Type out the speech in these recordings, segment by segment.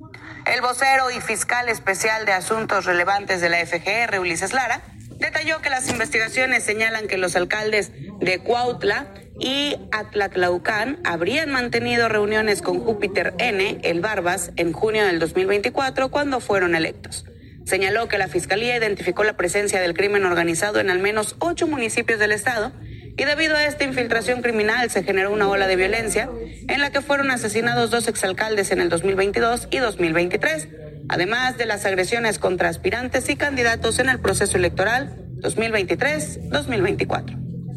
El vocero y fiscal especial de Asuntos Relevantes de la FGR, Ulises Lara, detalló que las investigaciones señalan que los alcaldes de Cuautla y Atlatlaucán habrían mantenido reuniones con Júpiter N, el Barbas, en junio del 2024, cuando fueron electos. Señaló que la Fiscalía identificó la presencia del crimen organizado en al menos 8 municipios del estado y debido a esta infiltración criminal se generó una ola de violencia en la que fueron asesinados 2 exalcaldes en el 2022 y 2023, además de las agresiones contra aspirantes y candidatos en el proceso electoral 2023-2024.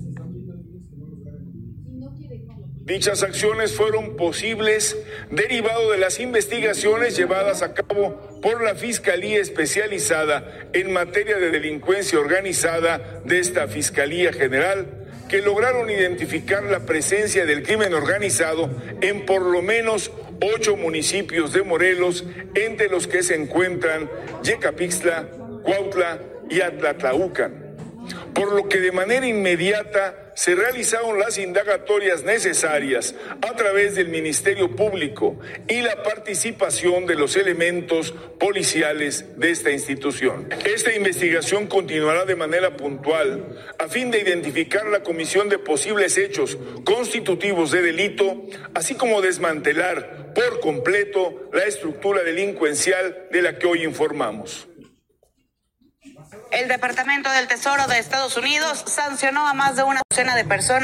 Dichas acciones fueron posibles derivado de las investigaciones llevadas a cabo por la Fiscalía Especializada en materia de delincuencia organizada de esta Fiscalía General, que lograron identificar la presencia del crimen organizado en por lo menos 8 municipios de Morelos, entre los que se encuentran Yecapixtla, Cuautla y Atlatlaucán. Por lo que de manera inmediata se realizaron las indagatorias necesarias a través del Ministerio Público y la participación de los elementos policiales de esta institución. Esta investigación continuará de manera puntual a fin de identificar la comisión de posibles hechos constitutivos de delito, así como desmantelar por completo la estructura delincuencial de la que hoy informamos. El Departamento del Tesoro de Estados Unidos sancionó a más de una docena de personas